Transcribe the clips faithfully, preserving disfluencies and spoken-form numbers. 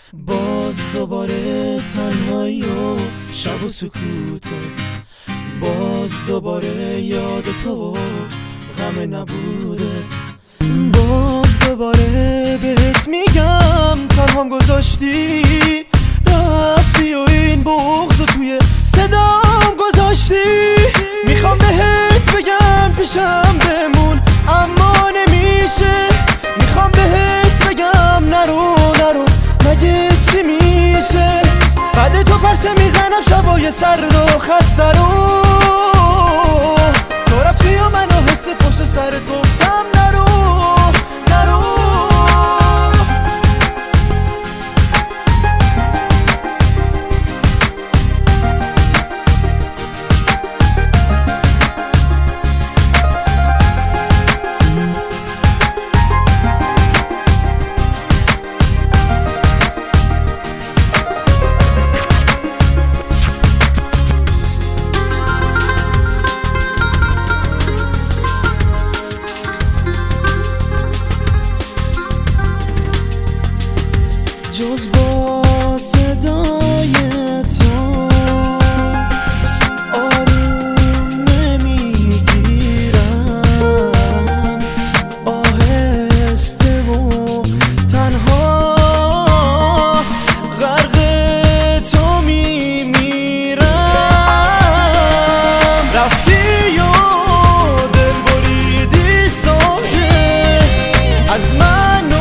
باز دوباره تنهایی و شب و سکوتت، باز دوباره یاد تو غم نبودت، باز دوباره بهت میگم تنهام گذاشتی رفتی و این بغض توی صدام گذاشتی. میخوام بهت بگم پیشم بمون اما نمیشه، میخوام بهت بگم نرو نرو مگه چی میشه. بعد تو پرسه میزنم شبای سرد و خسته رو، تو رفتی و منو حس پشت سرت گفتم نرو نرو. جز با صدای تو آروم نمیگیرم، آهسته و تنها غرق تو میمیرم. رفتی و دل بریدی ساده از من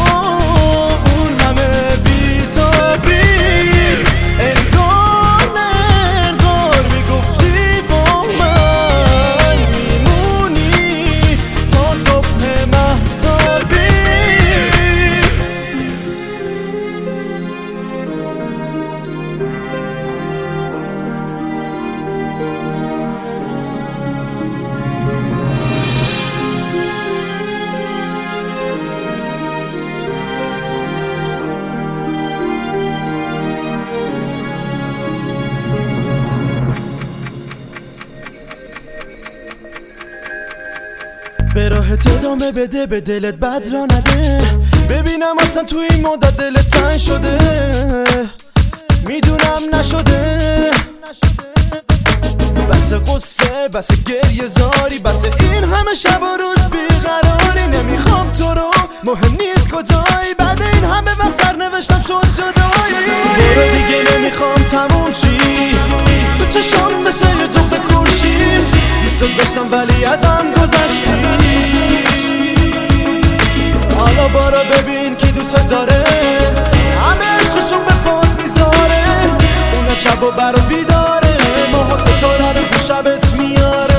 به راهت ادامه بده، به دلت بد را نده، ببینم اصلا تو این مدت دلت تنگ شده. میدونم نشده بس قصه بس گریه زاری، بس این همه شب و روز بیقراری. نمیخوام تو رو مهم نیست کجایی، بعد این همه وقت سر نوشتم شد جدایی. برو دیگه نمیخوام تموم شی، تو چشم مثل یه جفت کورشی، دوست داشتم ولی ازم گذشتی. حالا بارا ببین کی دوست داره، همه عشقشون به پات میذاره، اونم شب و برات بیداره، ماه ستاره رو تو شبت میاره.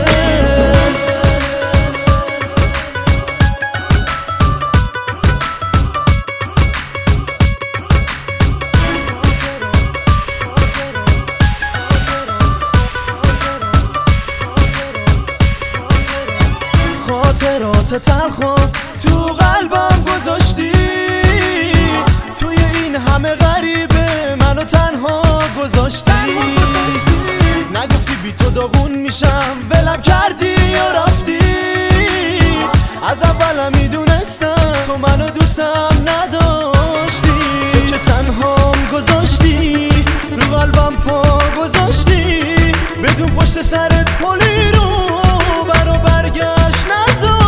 خاطرات تلخم تو قلبم گذاشتی، توی این همه غریبه منو تنها گذاشتی. نگفتی بی تو داغون میشم ولم کردی یا رفتی، از اولم میدونستم تو منو دوستم نداشتی. تو که تنهام گذاشتی رو قلبم پا گذاشتی، بدون پشت سرت پلی رو برا برگشت نذاشتی.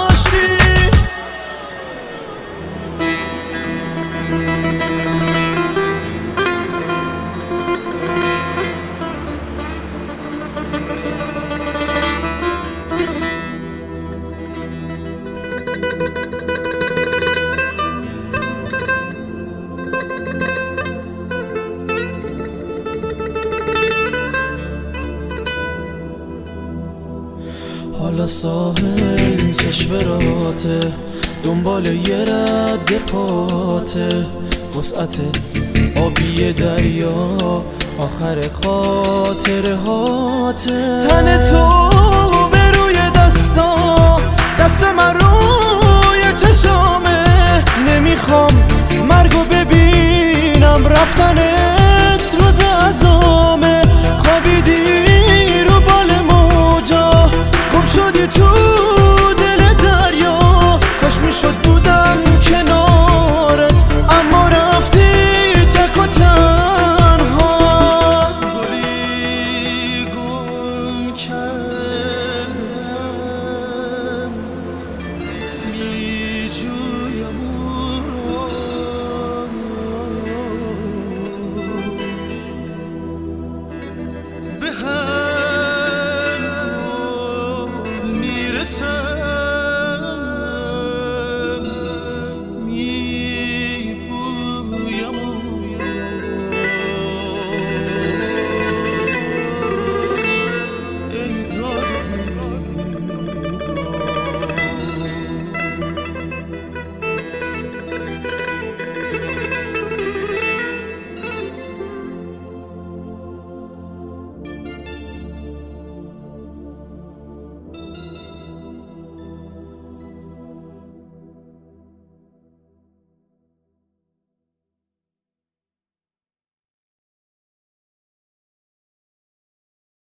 حالا ساحل چشم راته، دنبال یه رد پاته، وسعت آبی دریا آخر خاطره هاته. تن تو به روی دستا، دست من روی چشامه، نمیخوام مرگو ببینم رفتنه.